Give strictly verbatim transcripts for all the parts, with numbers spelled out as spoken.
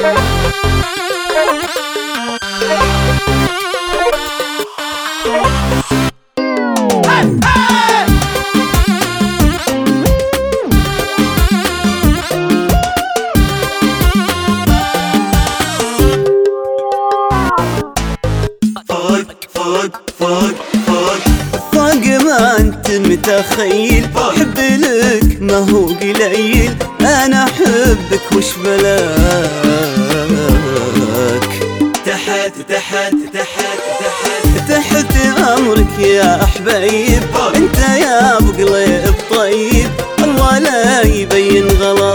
فوق ما انت متخيل، حب لك ما هو قليل، انا احبك وش بلاك. تحت تحت تحت تحت تحت امرك يا حبيب، انت يا ابو قليب طيب، الله لا يبين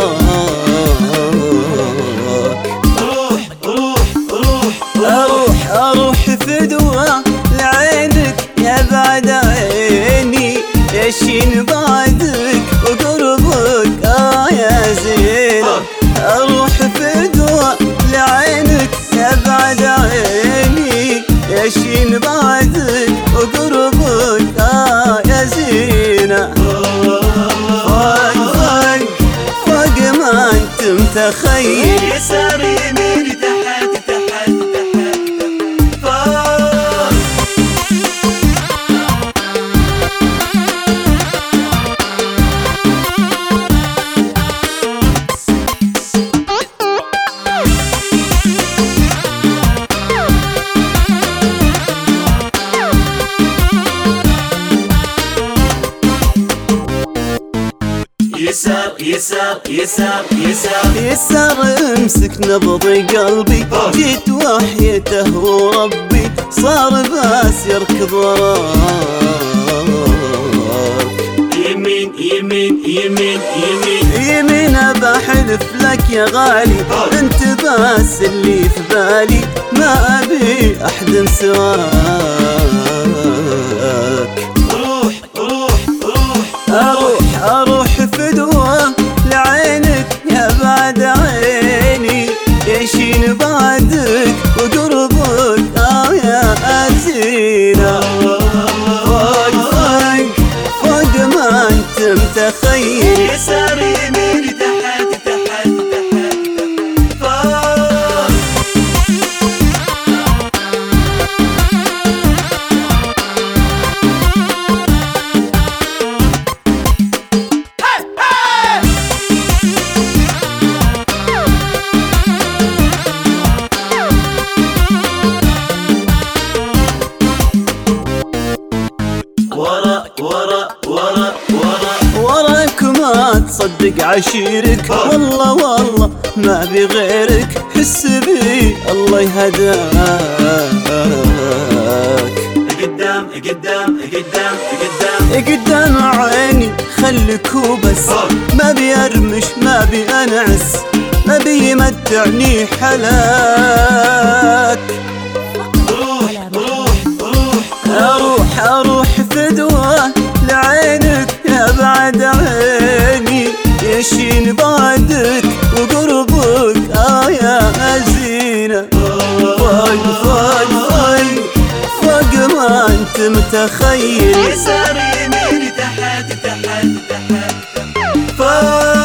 غلاك. روح روح روح اروح اروح فدوة لعينك يا بعد عيني، يشين بعدك وقربك اه يا زينة. اروح فدوة لعينك يا بعد عيني، يشين بعدك وقربك اه يا زينة. فوق فوق فوق ما انت متخيل، يسار يمين تحت تحت تحت فوق. يسار يسار يسار يسار يسار امسك نبض قلبي، جيت وحيته وربي صار باس يركض وراك. يمين يمين يمين يمين يمين بحلف لك يا غالي، انت باس اللي في بالي، ما ابي احد سواك. روح روح روح اروح اروح فدوة لعينك يا بعد عيني، يشين بعدك وقربك اه يا زينة. فوق فوق فوق ما انت متخيل، يسار يمين تحت تحت تحت فوق. ورا ورا ورا ورا وراك ما تصدق عشيرك، والله والله ما بغيرك، حس بي الله يهداك. قدام قدام قدام قدام قدام عيني خليك وبس، ما بيرمش ما بينعس، ما بيمتعني حلاك. روح روح روح اروح اروح فدوة لعينك يا بعد عيني، يشين بعدك وقربك اه يا زينة. فوق فوق فوق فوق ما انت متخيل، يسار يمين تحت تحت تحت فوق